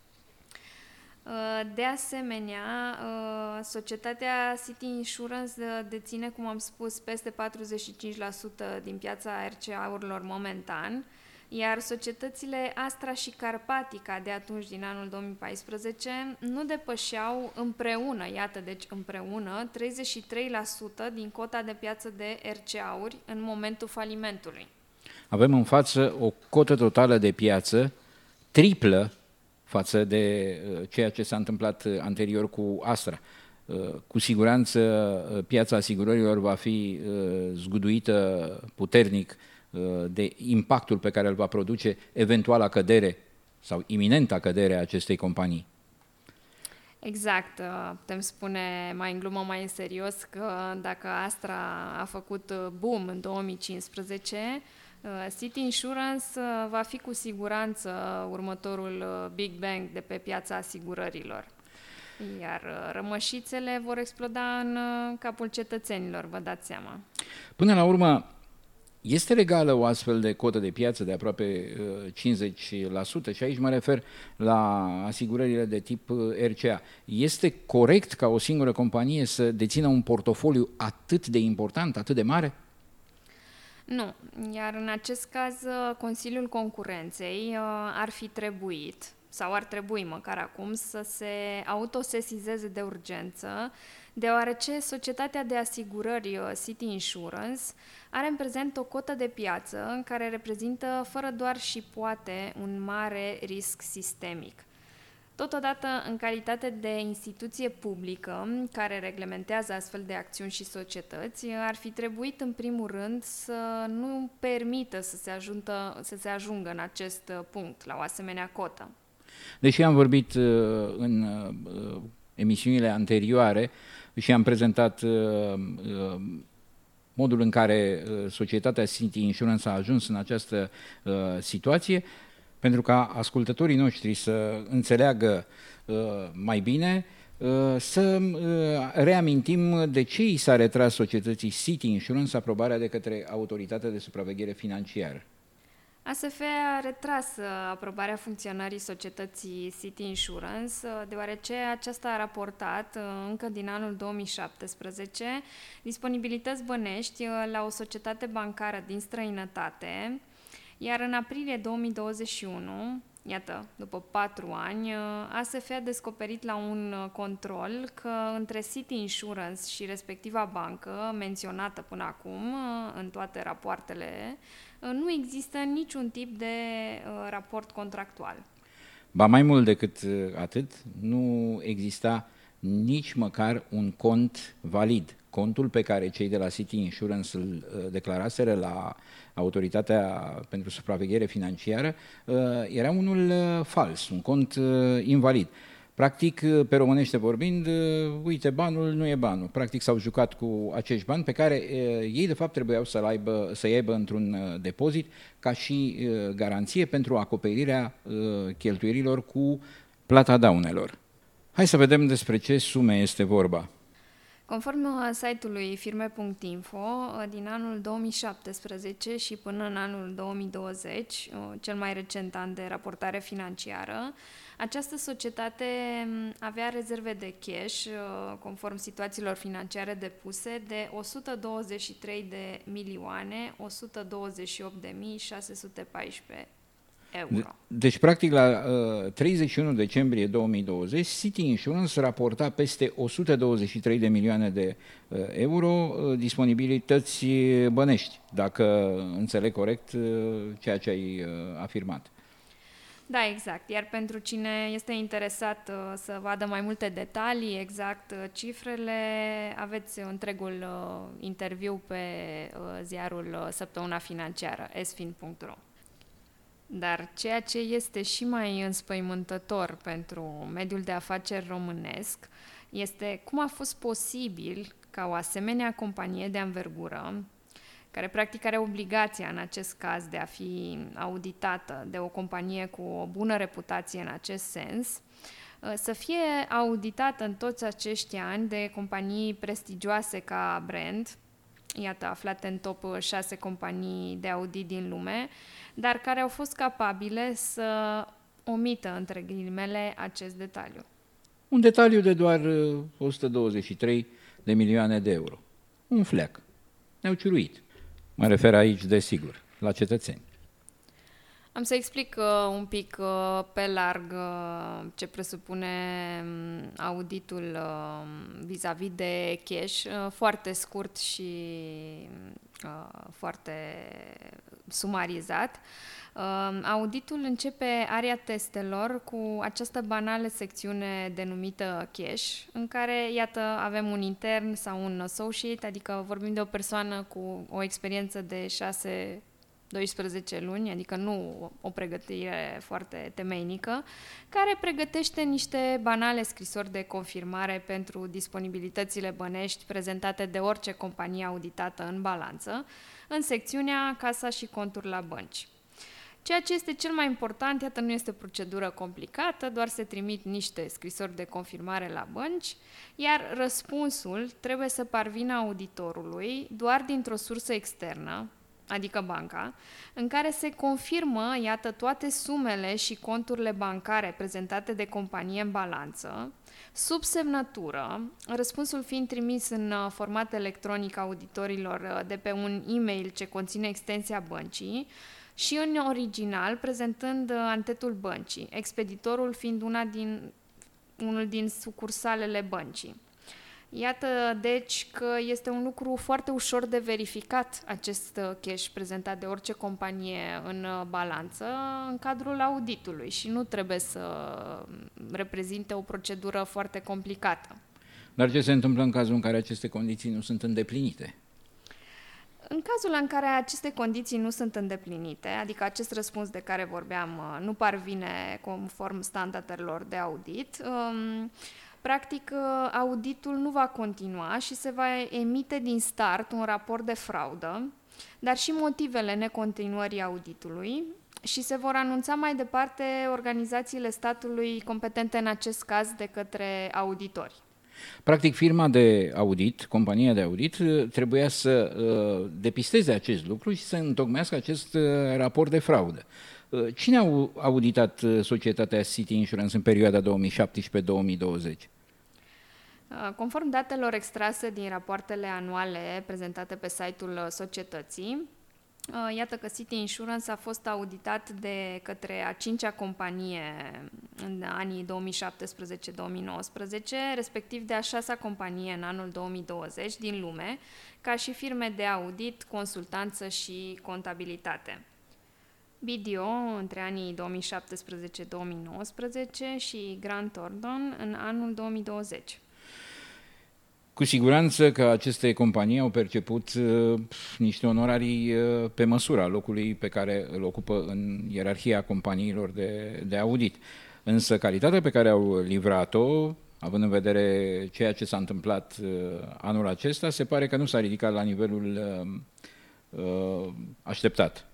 De asemenea, societatea City Insurance deține, cum am spus, peste patruzeci și cinci la sută din piața R C A-urilor momentan, iar societățile Astra și Carpatica de atunci, din anul două mii paisprezece, nu depășeau împreună, iată, deci împreună, treizeci și trei la sută din cota de piață de R C A-uri în momentul falimentului. Avem în față o cotă totală de piață triplă față de ceea ce s-a întâmplat anterior cu Astra. Cu siguranță piața asigurărilor va fi zguduită puternic de impactul pe care îl va produce eventuala cădere sau iminenta cădere a acestei companii. Exact. Putem spune mai în glumă, mai în serios, că dacă Astra a făcut boom în două mii cincisprezece, City Insurance va fi cu siguranță următorul Big Bang de pe piața asigurărilor. Iar rămășițele vor exploda în capul cetățenilor, vă dați seama. Până la urmă, este legală o astfel de cotă de piață de aproape cincizeci la sută și aici mă refer la asigurările de tip R C A. Este corect ca o singură companie să dețină un portofoliu atât de important, atât de mare? Nu, iar în acest caz Consiliul Concurenței ar fi trebuit, sau ar trebui măcar acum, să se autosesizeze de urgență, deoarece societatea de asigurări City Insurance are în prezent o cotă de piață care reprezintă fără doar și poate un mare risc sistemic. Totodată, în calitate de instituție publică care reglementează astfel de acțiuni și societăți, ar fi trebuit în primul rând să nu permită să se, ajuntă, să se ajungă în acest punct, la o asemenea cotă. Deși am vorbit în emisiunile anterioare și am prezentat modul în care societatea City Insurance a ajuns în această situație, pentru ca ascultătorii noștri să înțeleagă uh, mai bine, uh, să uh, reamintim de ce i s-a retras societății City Insurance aprobarea de către Autoritatea de Supraveghere Financiară. A S F a retras aprobarea funcționării societății City Insurance, deoarece aceasta a raportat încă din anul două mii șaptesprezece disponibilități bănești la o societate bancară din străinătate, iar în aprilie două mii douăzeci și unu, iată, după patru ani, A S F a descoperit la un control că între City Insurance și respectiva bancă, menționată până acum în toate rapoartele, nu există niciun tip de raport contractual. Ba mai mult decât atât, nu exista nici măcar un cont valid. Contul pe care cei de la City Insurance îl declaraseră la Autoritatea pentru Supraveghere Financiară era unul fals, un cont invalid. Practic, pe românește vorbind, uite, banul nu e banul. Practic s-au jucat cu acești bani pe care ei, de fapt, trebuiau să-l aibă, să-i aibă într-un depozit ca și garanție pentru acoperirea cheltuielilor cu plata daunelor. Hai să vedem despre ce sume este vorba. Conform site-ului firme punct info, din anul două mii șaptesprezece și până în anul două mii douăzeci, cel mai recent an de raportare financiară, această societate avea rezerve de cash, conform situațiilor financiare depuse, de o sută douăzeci și trei de milioane o sută douăzeci și opt de mii șase sute paisprezece euro. Deci, practic, la uh, treizeci și unu decembrie două mii douăzeci, City Insurance raporta peste o sută douăzeci și trei de milioane de uh, euro uh, disponibilități bănești, dacă înțeleg corect uh, ceea ce ai uh, afirmat. Da, exact. Iar pentru cine este interesat uh, să vadă mai multe detalii, exact uh, cifrele, aveți întregul uh, interviu pe uh, ziarul uh, Săptămâna Financiară, s fin punct ro. Dar ceea ce este și mai înspăimântător pentru mediul de afaceri românesc este cum a fost posibil ca o asemenea companie de anvergură, care practic are obligația în acest caz de a fi auditată de o companie cu o bună reputație în acest sens, să fie auditată în toți acești ani de companii prestigioase ca Brand, iată, aflate în top șase companii de audit din lume, dar care au fost capabile să omită, între ghilimele, acest detaliu. Un detaliu de doar o sută douăzeci și trei de milioane de euro. Un fleac. Ne-au ciuruit. Mă refer aici, desigur, la cetățeni. Am să explic uh, un pic uh, pe larg uh, ce presupune um, auditul uh, vis-a-vis de cash, uh, foarte scurt și uh, foarte sumarizat. Uh, auditul începe area testelor cu această banală secțiune denumită cash, în care, iată, avem un intern sau un associate, adică vorbim de o persoană cu o experiență de șase doisprezece luni, adică nu o pregătire foarte temeinică, care pregătește niște banale scrisori de confirmare pentru disponibilitățile bănești prezentate de orice companie auditată în balanță, în secțiunea Casa și conturi la bănci. Ceea ce este cel mai important, iată, nu este procedură complicată, doar se trimit niște scrisori de confirmare la bănci, iar răspunsul trebuie să parvină auditorului doar dintr-o sursă externă, adică banca, în care se confirmă, iată, toate sumele și conturile bancare prezentate de companie în balanță, sub semnătură, răspunsul fiind trimis în format electronic auditorilor de pe un e-mail ce conține extensia băncii și în original prezentând antetul băncii, expeditorul fiind una din, unul din sucursalele băncii. Iată, deci, că este un lucru foarte ușor de verificat acest cash prezentat de orice companie în balanță în cadrul auditului și nu trebuie să reprezinte o procedură foarte complicată. Dar ce se întâmplă în cazul în care aceste condiții nu sunt îndeplinite? În cazul în care aceste condiții nu sunt îndeplinite, adică acest răspuns de care vorbeam nu parvine conform standardelor de audit, practic, auditul nu va continua și se va emite din start un raport de fraudă, dar și motivele necontinuării auditului și se vor anunța mai departe organizațiile statului competente în acest caz de către auditori. Practic, firma de audit, compania de audit, trebuia să uh, depisteze acest lucru și să întocmească acest uh, raport de fraudă. Uh, cine a auditat uh, societatea City Insurance în perioada două mii șaptesprezece două mii douăzeci? Conform datelor extrase din rapoartele anuale prezentate pe site-ul societății, iată că City Insurance a fost auditat de către a cincea companie în anii două mii șaptesprezece două mii nouăsprezece, respectiv de a șasea companie în anul două mii douăzeci din lume, ca și firme de audit, consultanță și contabilitate. B D O între anii două mii șaptesprezece două mii nouăsprezece și Grant Thornton în anul două mii douăzeci. Cu siguranță că aceste companii au perceput uh, niște onorarii uh, pe măsura locului pe care îl ocupă în ierarhia companiilor de, de audit. Însă calitatea pe care au livrat-o, având în vedere ceea ce s-a întâmplat uh, anul acesta, se pare că nu s-a ridicat la nivelul uh, uh, așteptat.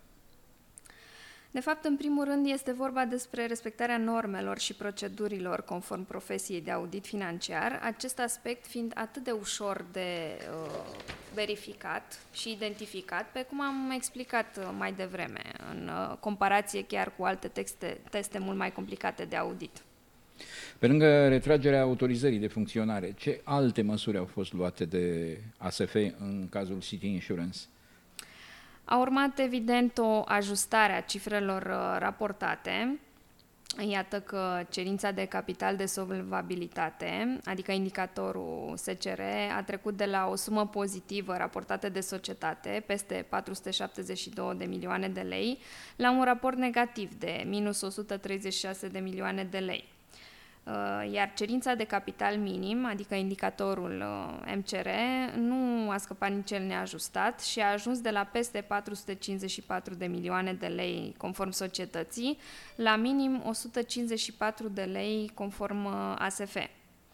De fapt, în primul rând, este vorba despre respectarea normelor și procedurilor conform profesiei de audit financiar, acest aspect fiind atât de ușor de uh, verificat și identificat, pe cum am explicat uh, mai devreme, în uh, comparație chiar cu alte texte, teste mult mai complicate de audit. Pe lângă retragerea autorizării de funcționare, ce alte măsuri au fost luate de A S F în cazul City Insurance? A urmat, evident, o ajustare a cifrelor raportate, Iată că cerința de capital de solvabilitate, adică indicatorul S C R, a trecut de la o sumă pozitivă raportată de societate, peste patru sute șaptezeci și două de milioane de lei, la un raport negativ de minus o sută treizeci și șase de milioane de lei. Iar cerința de capital minim, adică indicatorul M C R, nu a scăpat nici el neajustat și a ajuns de la peste patru sute cincizeci și patru de milioane de lei conform societății la minim o sută cincizeci și patru de lei conform A S F.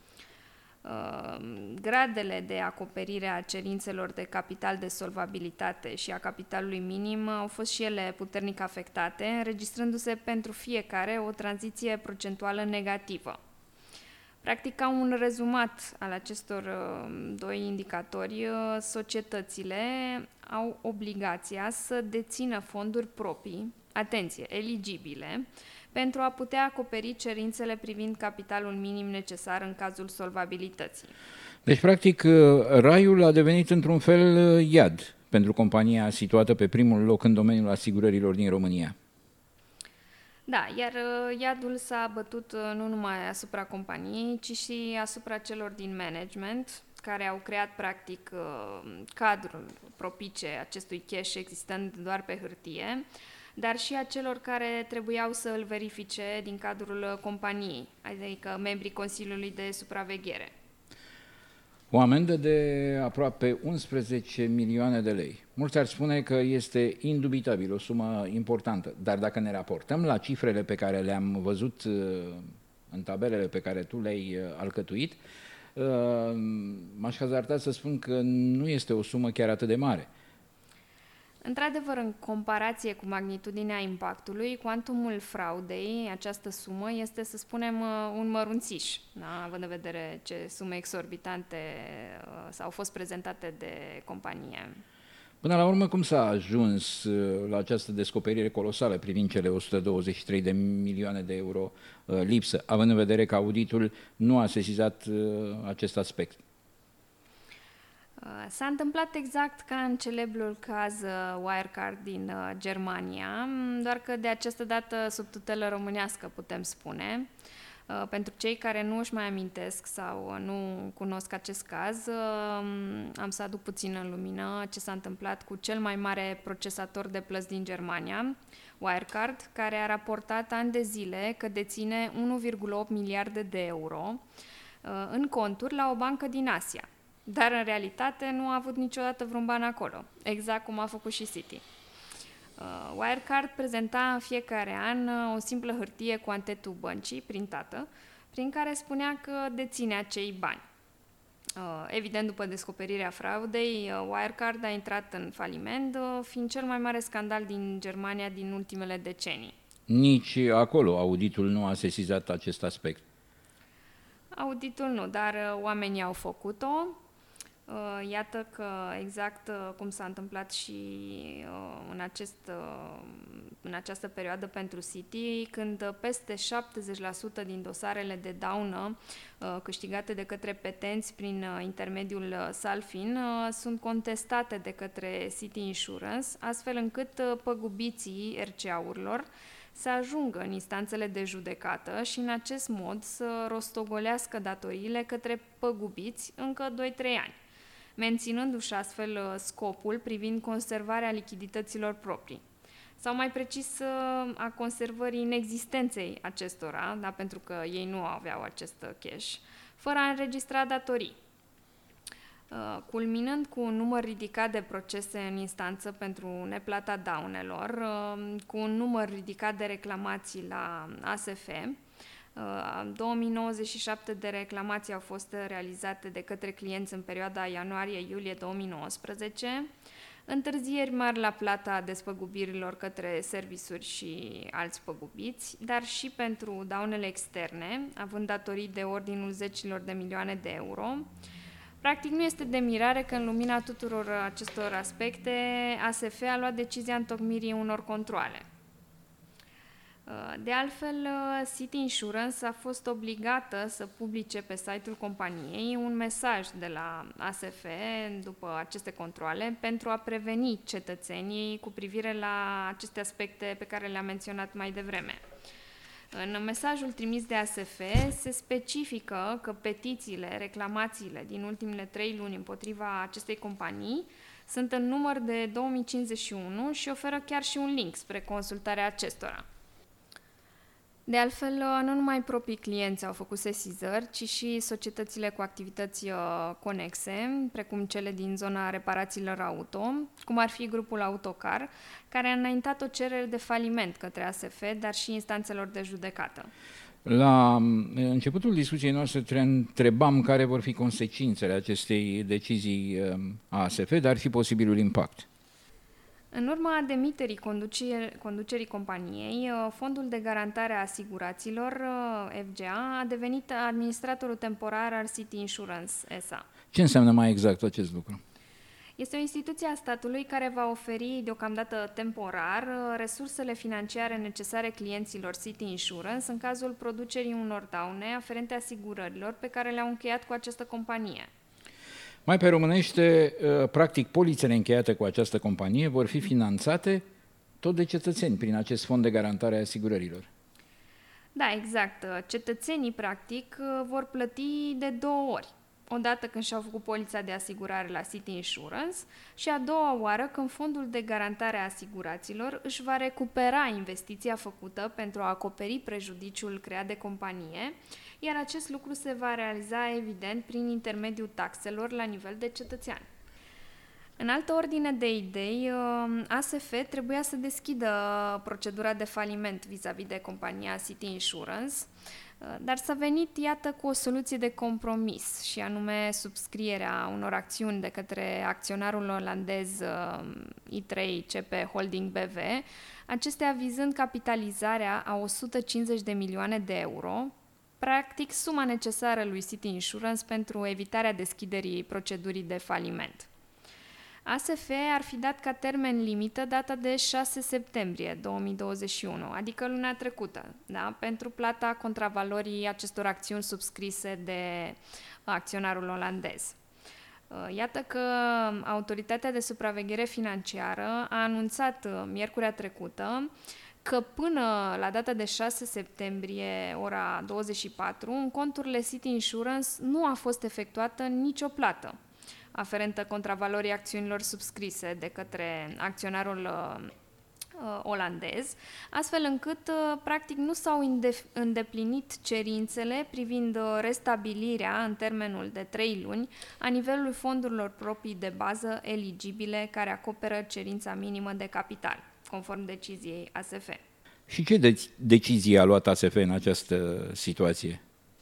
Gradele de acoperire a cerințelor de capital de solvabilitate și a capitalului minim au fost și ele puternic afectate, înregistrându-se pentru fiecare o tranziție procentuală negativă. Practic, ca un rezumat al acestor doi indicatori, societățile au obligația să dețină fonduri proprii, atenție, eligibile, pentru a putea acoperi cerințele privind capitalul minim necesar în cazul solvabilității. Deci, practic, raiul a devenit într-un fel iad pentru compania situată pe primul loc în domeniul asigurărilor din România. Da, iar iadul s-a bătut nu numai asupra companiei, ci și asupra celor din management, care au creat, practic, cadrul propice acestui cash existând doar pe hârtie, dar și a celor care trebuiau să îl verifice din cadrul companiei, adică membrii Consiliului de Supraveghere. O amendă de aproape unsprezece milioane de lei. Mulți ar spune că este indubitabil o sumă importantă, dar dacă ne raportăm la cifrele pe care le-am văzut în tabelele pe care tu le-ai alcătuit, m-aș hazarda să spun că nu este o sumă chiar atât de mare. Într-adevăr, în comparație cu magnitudinea impactului, cuantumul fraudei, această sumă, este, să spunem, un mărunțiș, da? Având în vedere ce sume exorbitante uh, au fost prezentate de companie. Până la urmă, cum s-a ajuns uh, la această descoperire colosală privind cele o sută douăzeci și trei de milioane de euro uh, lipsă, având în vedere că auditul nu a sesizat uh, acest aspect? S-a întâmplat exact ca în celebrul caz Wirecard din Germania, doar că de această dată sub tutelă românească, putem spune. Pentru cei care nu își mai amintesc sau nu cunosc acest caz, am să aduc puțin în lumină ce s-a întâmplat cu cel mai mare procesator de plăți din Germania, Wirecard, care a raportat ani de zile că deține unu virgulă opt miliarde de euro în conturi la o bancă din Asia. Dar, în realitate, nu a avut niciodată vreun ban acolo, exact cum a făcut și Citi. Uh, Wirecard prezenta în fiecare an uh, o simplă hârtie cu antetul băncii, printată, prin care spunea că deține acei bani. Uh, evident, după descoperirea fraudei, uh, Wirecard a intrat în faliment, uh, fiind cel mai mare scandal din Germania din ultimele decenii. Nici acolo auditul nu a sesizat acest aspect. Auditul nu, dar uh, oamenii au făcut-o. Iată că exact cum s-a întâmplat și în, acest, în această perioadă pentru Citi, când peste șaptezeci la sută din dosarele de daună câștigate de către petenți prin intermediul Salfin sunt contestate de către Citi Insurance, astfel încât păgubiții R C A-urilor să ajungă în instanțele de judecată și în acest mod să rostogolească datoriile către păgubiți încă doi trei ani, menținându-și astfel scopul privind conservarea lichidităților proprii, sau mai precis a conservării inexistenței acestora, da, pentru că ei nu aveau acest cash, fără a înregistra datorii. Culminând cu un număr ridicat de procese în instanță pentru neplata daunelor, cu un număr ridicat de reclamații la A S F, două mii nouăzeci și șapte de reclamații au fost realizate de către clienți în perioada ianuarie-iulie două mii nouăsprezece, întârzieri mari la plata despăgubirilor către servisuri și alți păgubiți, dar și pentru daunele externe, având datorii de ordinul zecilor de milioane de euro. Practic, nu este de mirare că în lumina tuturor acestor aspecte A S F a luat decizia întocmirii unor controale. De altfel, Citi Insurance a fost obligată să publice pe site-ul companiei un mesaj de la A S F după aceste controale pentru a preveni cetățenii cu privire la aceste aspecte pe care le-am menționat mai devreme. În mesajul trimis de A S F se specifică că petițiile, reclamațiile din ultimele trei luni împotriva acestei companii sunt în număr de două mii cincizeci și unu și oferă chiar și un link spre consultarea acestora. De altfel, nu numai proprii clienți au făcut sesizări, ci și societățile cu activități conexe, precum cele din zona reparațiilor auto, cum ar fi grupul Autocar, care a înaintat o cerere de faliment către A S F, dar și instanțelor de judecată. La începutul discuției noastre te întrebam care vor fi consecințele acestei decizii a A S F, dar și posibilul impact. În urma demiterii conducerii companiei, Fondul de Garantare a Asiguraților, F G A, a devenit administratorul temporar al City Insurance S A. Ce înseamnă mai exact acest lucru? Este o instituție a statului care va oferi deocamdată temporar resursele financiare necesare clienților City Insurance în cazul producerii unor daune aferente asigurărilor pe care le-au încheiat cu această companie. Mai pe românește, practic, polițele încheiate cu această companie vor fi finanțate tot de cetățeni prin acest fond de garantare a asigurărilor. Da, exact. Cetățenii, practic, vor plăti de două ori. Odată când și-au făcut polița de asigurare la City Insurance și a doua oară când Fondul de Garantare a Asiguraților își va recupera investiția făcută pentru a acoperi prejudiciul creat de companie, iar acest lucru se va realiza, evident, prin intermediul taxelor la nivel de cetățean. În altă ordine de idei, A S F trebuia să deschidă procedura de faliment vis-a-vis de compania City Insurance, dar s-a venit, iată, cu o soluție de compromis, și anume subscrierea unor acțiuni de către acționarul olandez I trei C P Holding B V, acestea vizând capitalizarea a o sută cincizeci de milioane de euro, practic suma necesară lui City Insurance pentru evitarea deschiderii procedurii de faliment. A S F ar fi dat ca termen limită data de șase septembrie două mii douăzeci și unu, adică luna trecută, da? Pentru plata contravalorii acestor acțiuni subscrise de acționarul olandez. Iată că Autoritatea de Supraveghere Financiară a anunțat miercurea trecută că până la data de șase septembrie, ora douăzeci și patru, în conturile City Insurance nu a fost efectuată nicio plată aferentă contravalorii acțiunilor subscrise de către acționarul uh, olandez, astfel încât, uh, practic, nu s-au îndeplinit cerințele privind uh, restabilirea în termenul de trei luni a nivelului fondurilor proprii de bază eligibile care acoperă cerința minimă de capital, conform deciziei A S F. Și ce de- decizie a luat A S F în această situație?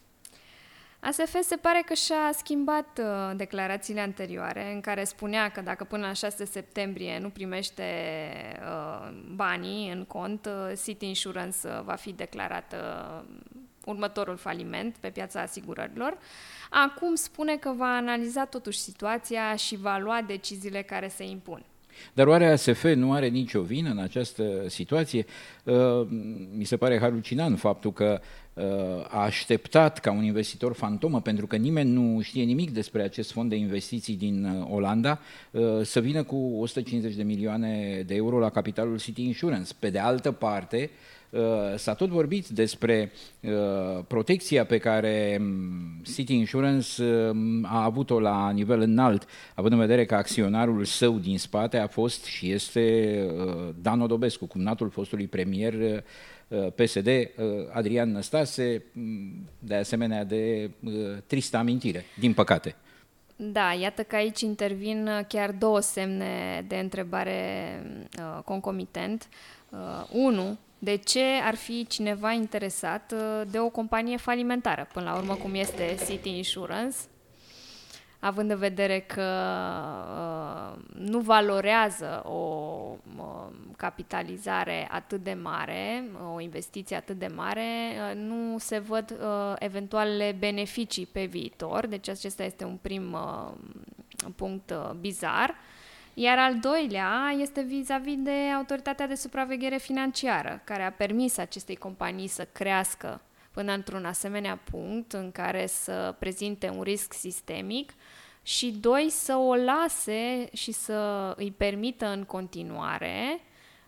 A S F se pare că și-a schimbat uh, declarațiile anterioare în care spunea că dacă până la șase septembrie nu primește uh, banii în cont, uh, City Insurance uh, va fi declarat uh, următorul faliment pe piața asigurărilor. Acum spune că va analiza totuși situația și va lua deciziile care se impun. Dar oare A S F nu are nicio vină în această situație? Mi se pare halucinant faptul că a așteptat ca un investitor fantomă, pentru că nimeni nu știe nimic despre acest fond de investiții din Olanda, să vină cu o sută cincizeci de milioane de euro la capitalul City Insurance. Pe de altă parte, s-a tot vorbit despre protecția pe care City Insurance a avut-o la nivel înalt, având în vedere că acționarul său din spate a fost și este Dan Odobescu, cumnatul fostului premier P S D, Adrian Năstase, de asemenea de tristă amintire, din păcate. Da, iată că aici intervin chiar două semne de întrebare uh, concomitent. Uh, unu, de ce ar fi cineva interesat uh, de o companie falimentară, până la urmă cum este City Insurance, având în vedere că uh, nu valorează o uh, capitalizare atât de mare, o investiție atât de mare, uh, nu se văd uh, eventualele beneficii pe viitor, deci acesta este un prim uh, punct uh, bizar. Iar al doilea este vis-a-vis de Autoritatea de Supraveghere Financiară, care a permis acestei companii să crească până într-un asemenea punct în care să prezinte un risc sistemic și, doi, să o lase și să îi permită în continuare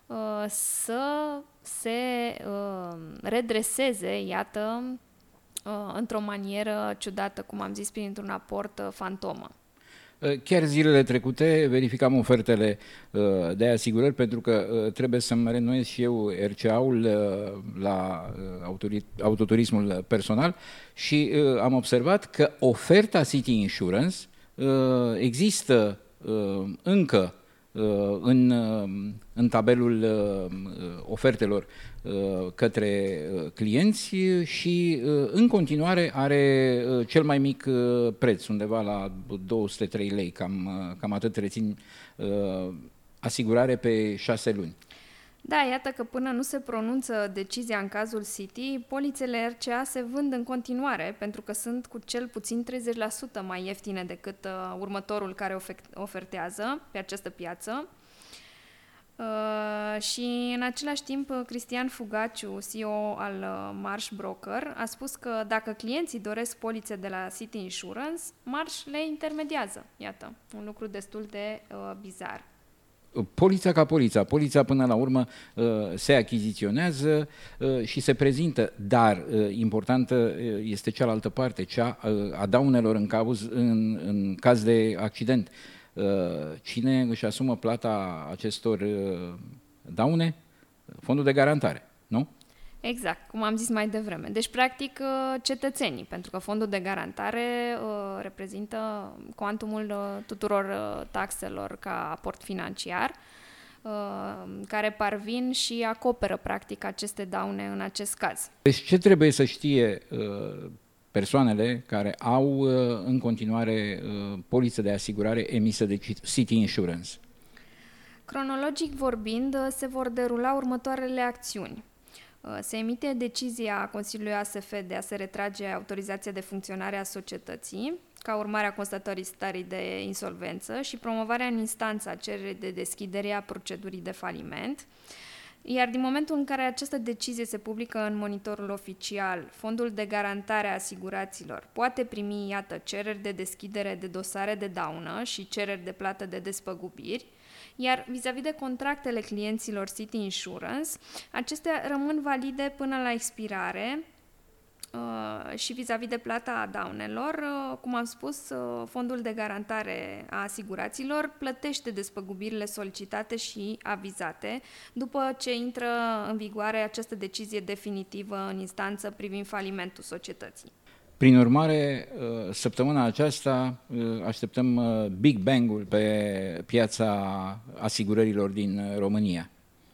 să se redreseze, iată, într-o manieră ciudată, cum am zis, printr-un aport fantomă. Chiar zilele trecute verificam ofertele de asigurări pentru că trebuie să-mi reînnoiesc și eu R C A-ul la autoturismul personal și am observat că oferta City Insurance există încă în, în tabelul ofertelor către clienți și în continuare are cel mai mic preț, undeva la două sute trei lei, cam, cam atât rețin asigurare pe șase luni. Da, iată că până nu se pronunță decizia în cazul City, polițele R C A se vând în continuare, pentru că sunt cu cel puțin treizeci la sută mai ieftine decât uh, următorul care ofertează pe această piață. Uh, și în același timp, Cristian Fugaciu, C E O al uh, Marsh Broker, a spus că dacă clienții doresc polițe de la City Insurance, Marsh le intermediază. Iată, un lucru destul de uh, bizar. Polița ca polița. Polița până la urmă se achiziționează și se prezintă, dar importantă este cealaltă parte, cea a daunelor în caz, în, în caz de accident. Cine își asumă plata acestor daune? Fondul de garantare, nu? Exact, cum am zis mai devreme. Deci, practic, cetățenii, pentru că fondul de garantare uh, reprezintă cuantumul uh, tuturor uh, taxelor ca aport financiar, uh, care parvin și acoperă, practic, aceste daune în acest caz. Deci, ce trebuie să știe uh, persoanele care au uh, în continuare uh, poliță de asigurare emisă de City Insurance? Cronologic vorbind, se vor derula următoarele acțiuni. Se emite decizia Consiliului A S F de a se retrage autorizația de funcționare a societății, ca urmare a constatării stării de insolvență și promovarea în instanță a cererii de deschidere a procedurii de faliment. Iar din momentul în care această decizie se publică în monitorul oficial, Fondul de Garantare a Asiguraților poate primi, iată, cereri de deschidere de dosare de daună și cereri de plată de despăgubiri. Iar vis-a-vis de contractele clienților City Insurance, acestea rămân valide până la expirare uh, și vis-a-vis de plata daunelor, uh, cum am spus, uh, Fondul de Garantare a Asiguraților plătește despăgubirile solicitate și avizate după ce intră în vigoare această decizie definitivă în instanță privind falimentul societății. Prin urmare, săptămâna aceasta așteptăm Big Bang-ul pe piața asigurărilor din România.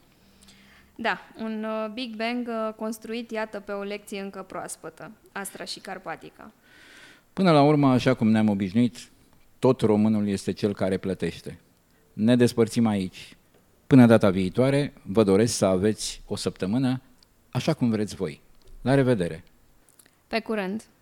Da, un Big Bang construit, iată, pe o lecție încă proaspătă, Astra și Carpatica. Până la urmă, așa cum ne-am obișnuit, tot românul este cel care plătește. Ne despărțim aici. Până data viitoare, vă doresc să aveți o săptămână așa cum vreți voi. La revedere! Pe curând!